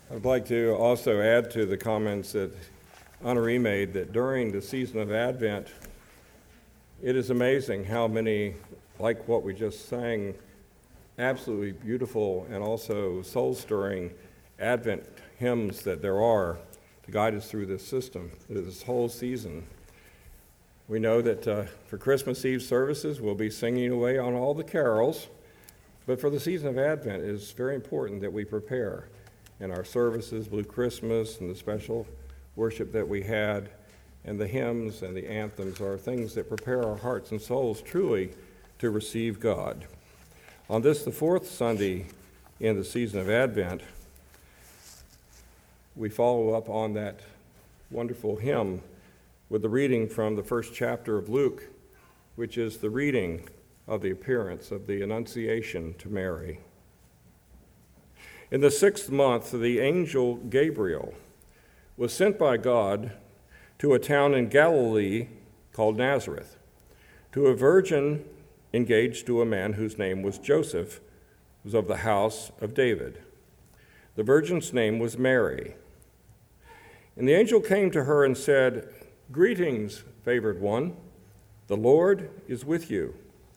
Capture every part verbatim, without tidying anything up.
I'd like to also add to the comments that Honoree made that during the season of Advent, it is amazing how many, like what we just sang, absolutely beautiful and also soul-stirring Advent hymns that there are to guide us through this system, this whole season. We know that uh, for Christmas Eve services, we'll be singing away on all the carols, but for the season of Advent, it is very important that we prepare in our services, Blue Christmas, and the special worship that we had, and the hymns and the anthems are things that prepare our hearts and souls truly to receive God. On this, the fourth Sunday in the season of Advent, we follow up on that wonderful hymn with the reading from the first chapter of Luke, which is the reading of the appearance of the Annunciation to Mary. In the sixth month, the angel Gabriel was sent by God to a town in Galilee called Nazareth, to a virgin engaged to a man whose name was Joseph, who was of the house of David. The virgin's name was Mary. And the angel came to her and said, "Greetings, favored one, the Lord is with you."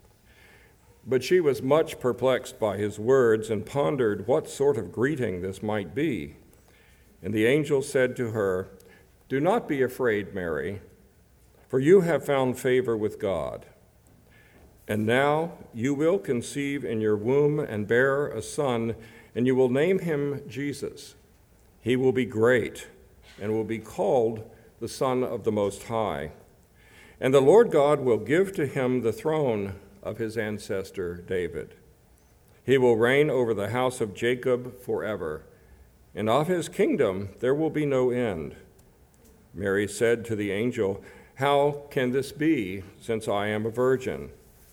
But she was much perplexed by his words and pondered what sort of greeting this might be. And the angel said to her, "Do not be afraid, Mary, for you have found favor with God. And now you will conceive in your womb and bear a son, and you will name him Jesus. He will be great and will be called the Son of the Most High. And the Lord God will give to him the throne of his ancestor David. He will reign over the house of Jacob forever, and of his kingdom there will be no end." Mary said to the angel, "How can this be, since I am a virgin?"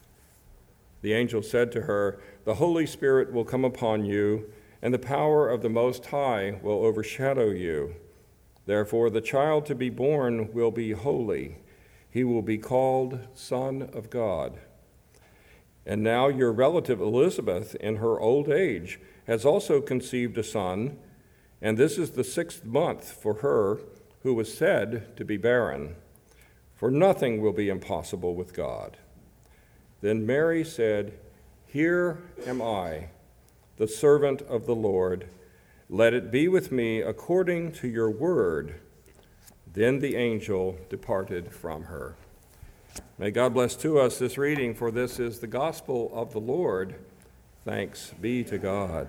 The angel said to her, "The Holy Spirit will come upon you, and the power of the Most High will overshadow you. Therefore, the child to be born will be holy. He will be called Son of God. And now your relative Elizabeth, in her old age, has also conceived a son, and this is the sixth month for her who was said to be barren. For nothing will be impossible with God." Then Mary said, "Here am I, the servant of the Lord. Let it be with me according to your word." Then the angel departed from her. May God bless to us this reading, for this is the gospel of the Lord. Thanks be to God.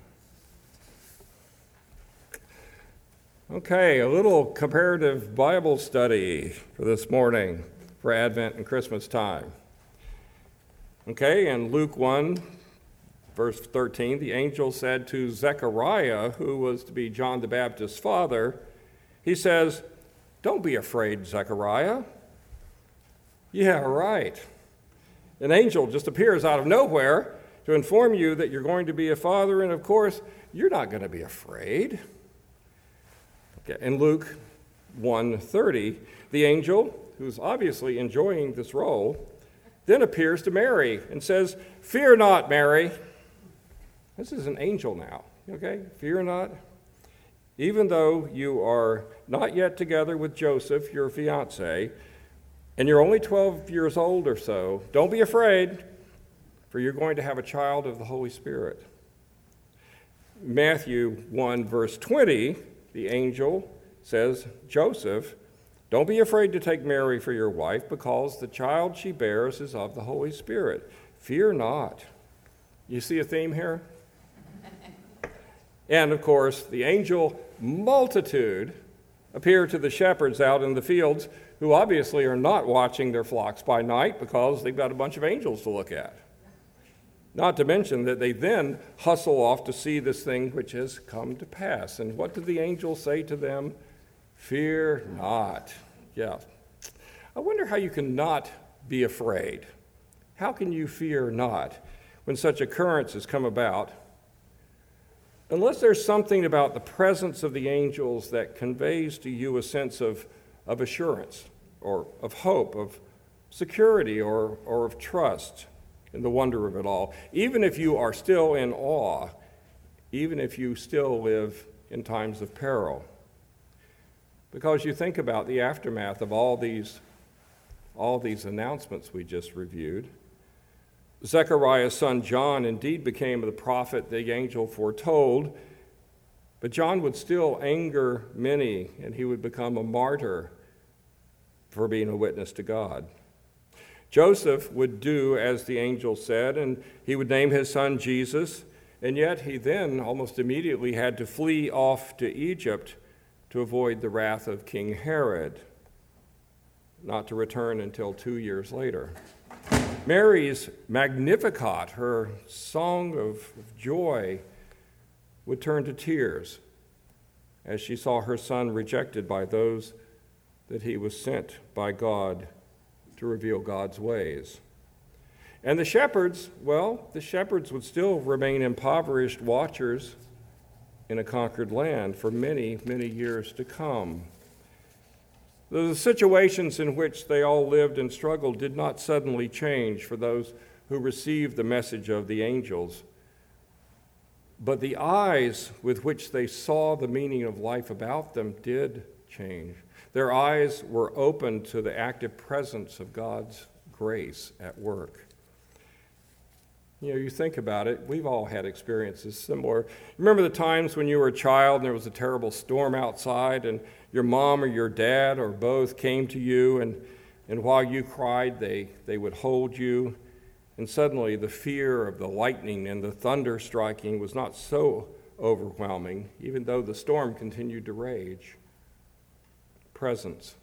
Okay, a little comparative Bible study for this morning for Advent and Christmas time. Okay, in Luke one, verse thirteen, the angel said to Zechariah, who was to be John the Baptist's father, he says, "Don't be afraid, Zechariah." Yeah, right. An angel just appears out of nowhere to inform you that you're going to be a father, and of course, you're not going to be afraid. Okay, in Luke one thirty, the angel, who's obviously enjoying this role, then appears to Mary and says, "Fear not, Mary." This is an angel now, okay? Fear not. Even though you are not yet together with Joseph, your fiancé, and you're only twelve years old or so, don't be afraid, for you're going to have a child of the Holy Spirit. Matthew one, verse twenty, the angel says, "Joseph, don't be afraid to take Mary for your wife, because the child she bears is of the Holy Spirit. Fear not." You see a theme here? And of course, the angel multitude appear to the shepherds out in the fields, who obviously are not watching their flocks by night because they've got a bunch of angels to look at. Not to mention that they then hustle off to see this thing which has come to pass. And what did the angel say to them? Fear not. Yeah. I wonder how you can not be afraid. How can you fear not when such occurrences come about? Unless there's something about the presence of the angels that conveys to you a sense of, of assurance or of hope, of security or, or of trust in the wonder of it all. Even if you are still in awe, even if you still live in times of peril. Because you think about the aftermath of all these, all these announcements we just reviewed. Zechariah's son John indeed became the prophet the angel foretold, but John would still anger many, and he would become a martyr for being a witness to God. Joseph would do as the angel said, and he would name his son Jesus, and yet he then almost immediately had to flee off to Egypt to avoid the wrath of King Herod, not to return until two years later. Mary's Magnificat, her song of joy, would turn to tears as she saw her son rejected by those that he was sent by God to reveal God's ways. And the shepherds, well, the shepherds would still remain impoverished watchers in a conquered land for many, many years to come. The situations in which they all lived and struggled did not suddenly change for those who received the message of the angels. But the eyes with which they saw the meaning of life about them did change. Their eyes were opened to the active presence of God's grace at work. You know, you think about it, we've all had experiences similar. Remember the times when you were a child and there was a terrible storm outside and your mom or your dad or both came to you, and, and while you cried, they, they would hold you, and suddenly the fear of the lightning and the thunder striking was not so overwhelming, even though the storm continued to rage. Presence.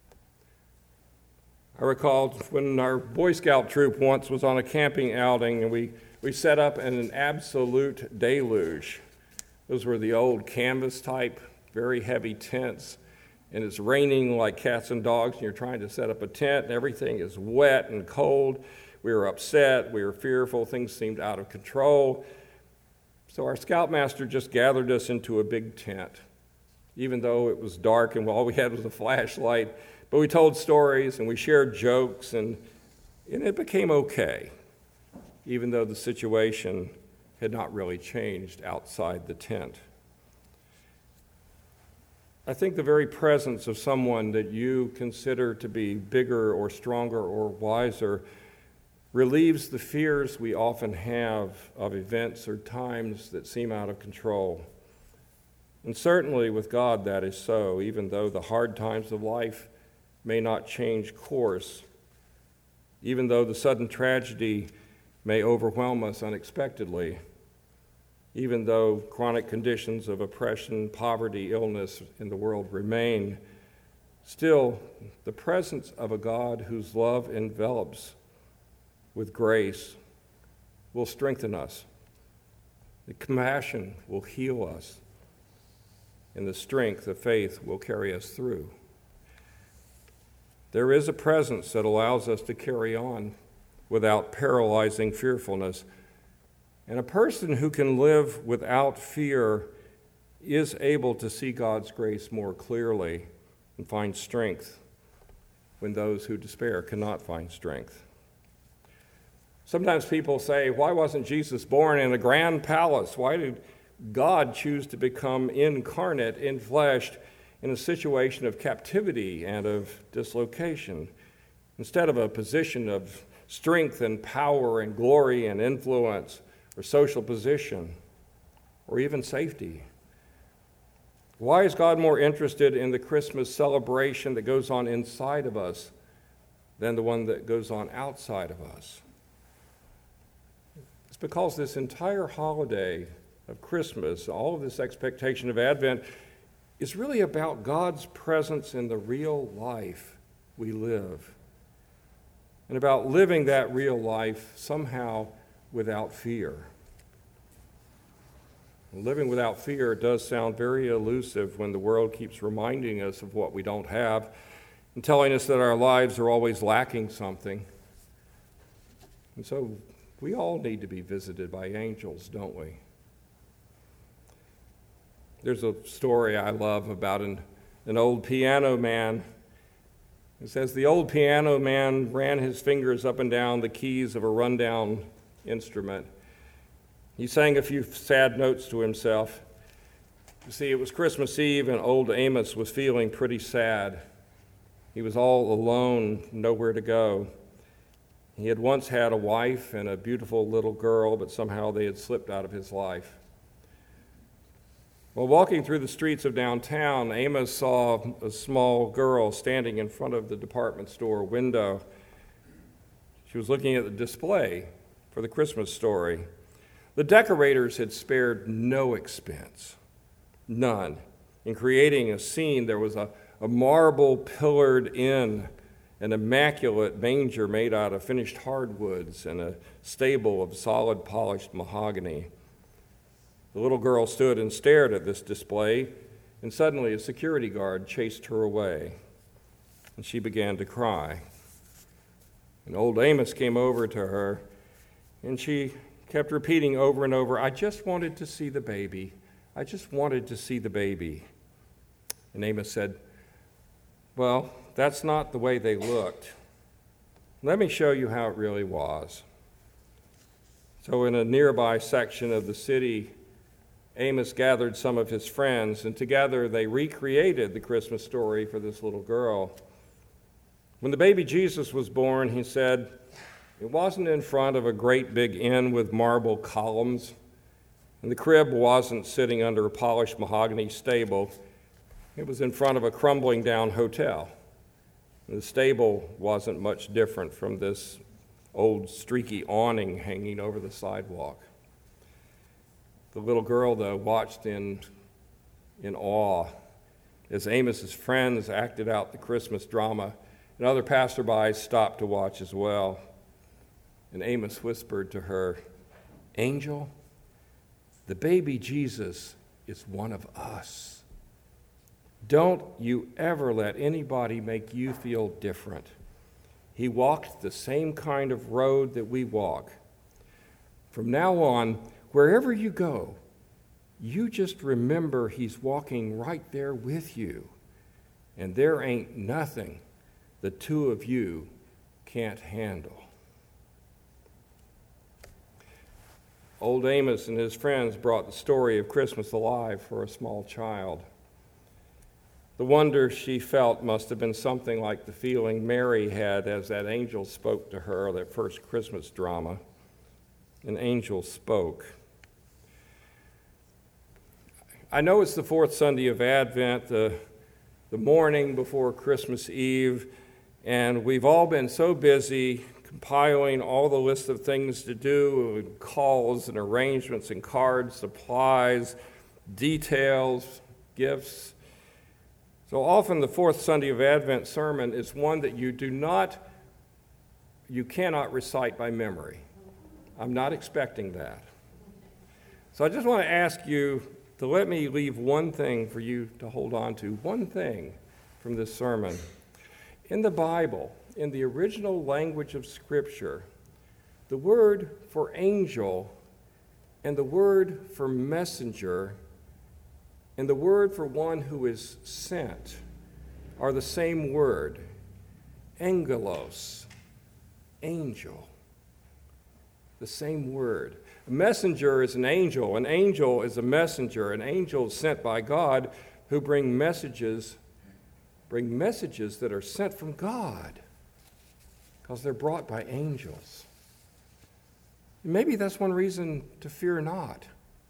I recall when our Boy Scout troop once was on a camping outing, and we, we set up in an absolute deluge. Those were the old canvas type, very heavy tents, and it's raining like cats and dogs, and you're trying to set up a tent, and everything is wet and cold. We were upset, we were fearful, things seemed out of control. So our scoutmaster just gathered us into a big tent, even though it was dark and all we had was a flashlight. But we told stories and we shared jokes, and, and it became okay, even though the situation had not really changed outside the tent. I think the very presence of someone that you consider to be bigger or stronger or wiser relieves the fears we often have of events or times that seem out of control. And certainly with God that is so, even though the hard times of life may not change course, even though the sudden tragedy may overwhelm us unexpectedly, even though chronic conditions of oppression, poverty, illness in the world remain, still the presence of a God whose love envelops with grace will strengthen us. The compassion will heal us, and the strength of faith will carry us through. There is a presence that allows us to carry on without paralyzing fearfulness. And a person who can live without fear is able to see God's grace more clearly and find strength when those who despair cannot find strength. Sometimes people say, why wasn't Jesus born in a grand palace? Why did God choose to become incarnate in flesh in a situation of captivity and of dislocation, instead of a position of strength and power and glory and influence or social position or even safety? Why is God more interested in the Christmas celebration that goes on inside of us than the one that goes on outside of us? It's because this entire holiday of Christmas, all of this expectation of Advent, is really about God's presence in the real life we live, and about living that real life somehow without fear. Living without fear does sound very elusive when the world keeps reminding us of what we don't have and telling us that our lives are always lacking something. And so we all need to be visited by angels, don't we? There's a story I love about an, an old piano man. It says the old piano man ran his fingers up and down the keys of a rundown instrument. He sang a few sad notes to himself. You see, it was Christmas Eve, and old Amos was feeling pretty sad. He was all alone, nowhere to go. He had once had a wife and a beautiful little girl, but somehow they had slipped out of his life. While walking through the streets of downtown, Amos saw a small girl standing in front of the department store window. She was looking at the display for the Christmas story. The decorators had spared no expense. None. In creating a scene, there was a, a marble pillared inn, an immaculate manger made out of finished hardwoods, and a stable of solid polished mahogany. The little girl stood and stared at this display, and suddenly a security guard chased her away, and she began to cry. And old Amos came over to her, and she kept repeating over and over, "I just wanted to see the baby. I just wanted to see the baby." And Amos said, "Well, that's not the way they looked. Let me show you how it really was." So in a nearby section of the city, Amos gathered some of his friends, and together they recreated the Christmas story for this little girl. When the baby Jesus was born, he said, it wasn't in front of a great big inn with marble columns, and the crib wasn't sitting under a polished mahogany stable. It was in front of a crumbling down hotel. And the stable wasn't much different from this old streaky awning hanging over the sidewalk. The little girl, though, watched in, in awe as Amos's friends acted out the Christmas drama, and other passerbys stopped to watch as well. And Amos whispered to her, "Angel, the baby Jesus is one of us. Don't you ever let anybody make you feel different. He walked the same kind of road that we walk. From now on, wherever you go, you just remember he's walking right there with you, and there ain't nothing the two of you can't handle." Old Amos and his friends brought the story of Christmas alive for a small child. The wonder she felt must have been something like the feeling Mary had as that angel spoke to her, that first Christmas drama. An angel spoke. I know it's the fourth Sunday of Advent, the, the morning before Christmas Eve, and we've all been so busy compiling all the list of things to do, and calls and arrangements and cards, supplies, details, gifts. So often the fourth Sunday of Advent sermon is one that you do not, you cannot recite by memory. I'm not expecting that. So I just want to ask you to let me leave one thing for you to hold on to, one thing from this sermon. In the Bible, in the original language of Scripture, the word for angel and the word for messenger and the word for one who is sent are the same word, angelos, angel, the same word. A messenger is an angel. An angel is a messenger. An angel is sent by God who bring messages, bring messages that are sent from God, because they're brought by angels. Maybe that's one reason to fear not.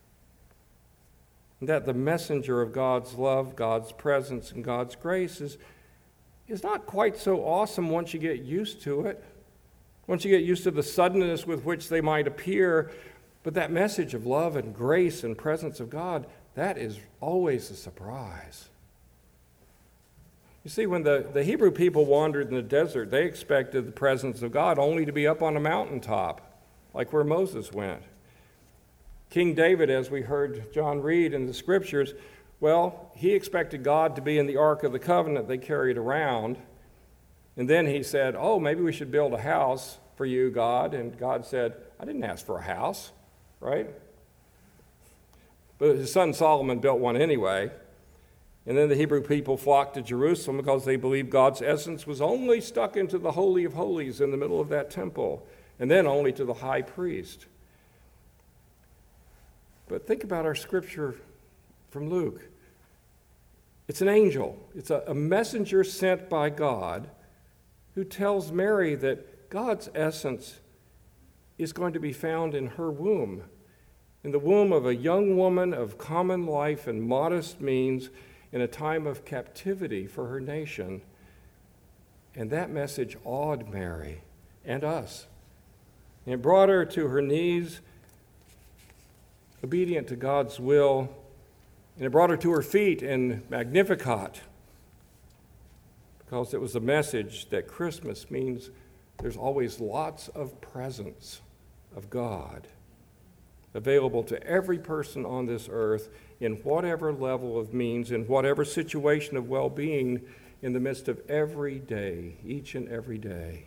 That the messenger of God's love, God's presence, and God's grace is, is not quite so awesome once you get used to it. Once you get used to the suddenness with which they might appear. But that message of love and grace and presence of God, that is always a surprise. You see, when the, the Hebrew people wandered in the desert, they expected the presence of God only to be up on a mountaintop, like where Moses went. King David, as we heard John read in the Scriptures, well, he expected God to be in the Ark of the Covenant they carried around. And then he said, oh, maybe we should build a house for you, God. And God said, I didn't ask for a house, right? But his son Solomon built one anyway. And then the Hebrew people flocked to Jerusalem because they believed God's essence was only stuck into the Holy of Holies in the middle of that temple, and then only to the high priest. But think about our scripture from Luke. It's an angel. It's a, a messenger sent by God who tells Mary that God's essence is going to be found in her womb, in the womb of a young woman of common life and modest means in a time of captivity for her nation. And that message awed Mary and us. And it brought her to her knees, obedient to God's will, and it brought her to her feet in Magnificat, because it was a message that Christmas means there's always lots of presence of God available to every person on this earth in whatever level of means, in whatever situation of well-being, in the midst of every day, each and every day.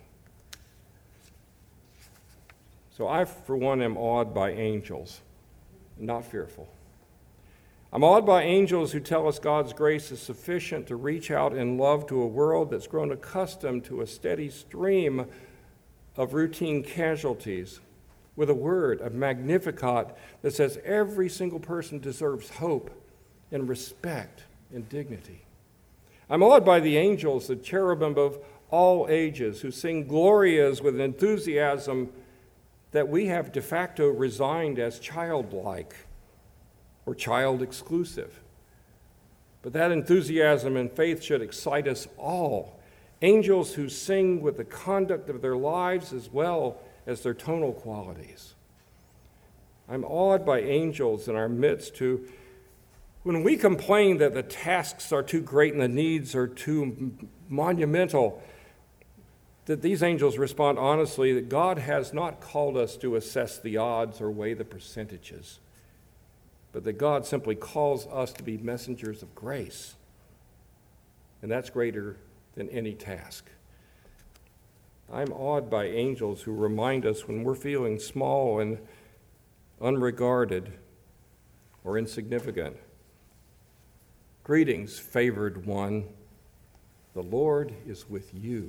So I, for one, am awed by angels, not fearful. I'm awed by angels who tell us God's grace is sufficient to reach out in love to a world that's grown accustomed to a steady stream of routine casualties, with a word, a Magnificat, that says every single person deserves hope and respect and dignity. I'm awed by the angels, the cherubim of all ages, who sing Glorias with enthusiasm that we have de facto resigned as childlike or child exclusive. But that enthusiasm and faith should excite us all. Angels who sing with the conduct of their lives as well as their tonal qualities. I'm awed by angels in our midst who, when we complain that the tasks are too great and the needs are too monumental, that these angels respond honestly that God has not called us to assess the odds or weigh the percentages, but that God simply calls us to be messengers of grace. And that's greater than any task. I'm awed by angels who remind us when we're feeling small and unregarded or insignificant. Greetings, favored one. The Lord is with you.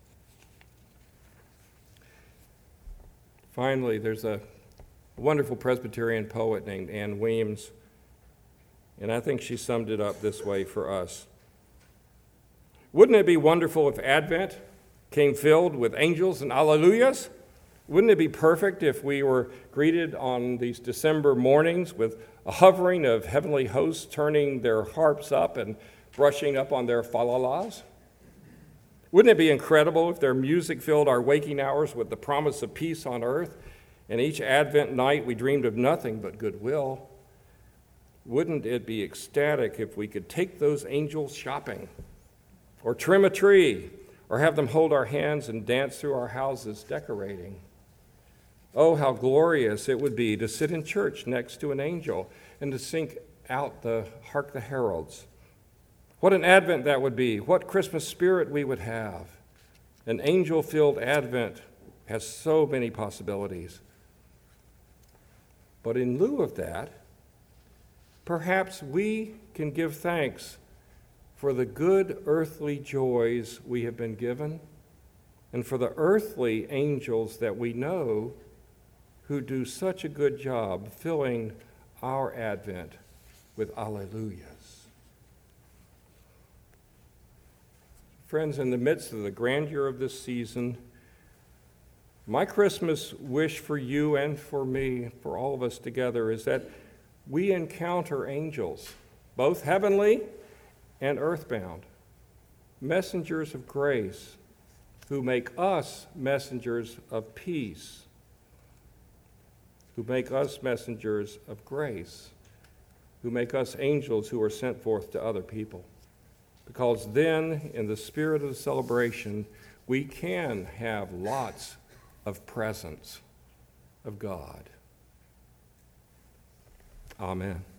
Finally, there's a wonderful Presbyterian poet named Anne Weems, and I think she summed it up this way for us. Wouldn't it be wonderful if Advent came filled with angels and alleluias? Wouldn't it be perfect if we were greeted on these December mornings with a hovering of heavenly hosts turning their harps up and brushing up on their falalas? Wouldn't it be incredible if their music filled our waking hours with the promise of peace on earth, and each Advent night we dreamed of nothing but goodwill? Wouldn't it be ecstatic if we could take those angels shopping, or trim a tree, or have them hold our hands and dance through our houses decorating? Oh, how glorious it would be to sit in church next to an angel and to sing out the Hark the Heralds. What an Advent that would be. What Christmas spirit we would have. An angel-filled Advent has so many possibilities. But in lieu of that, perhaps we can give thanks for the good earthly joys we have been given, and for the earthly angels that we know who do such a good job filling our Advent with alleluias. Friends, in the midst of the grandeur of this season, my Christmas wish for you and for me, for all of us together, is that we encounter angels, both heavenly and earthbound, messengers of grace, who make us messengers of peace, who make us messengers of grace, who make us angels who are sent forth to other people. Because then, in the spirit of the celebration, we can have lots of presence of God. Amen.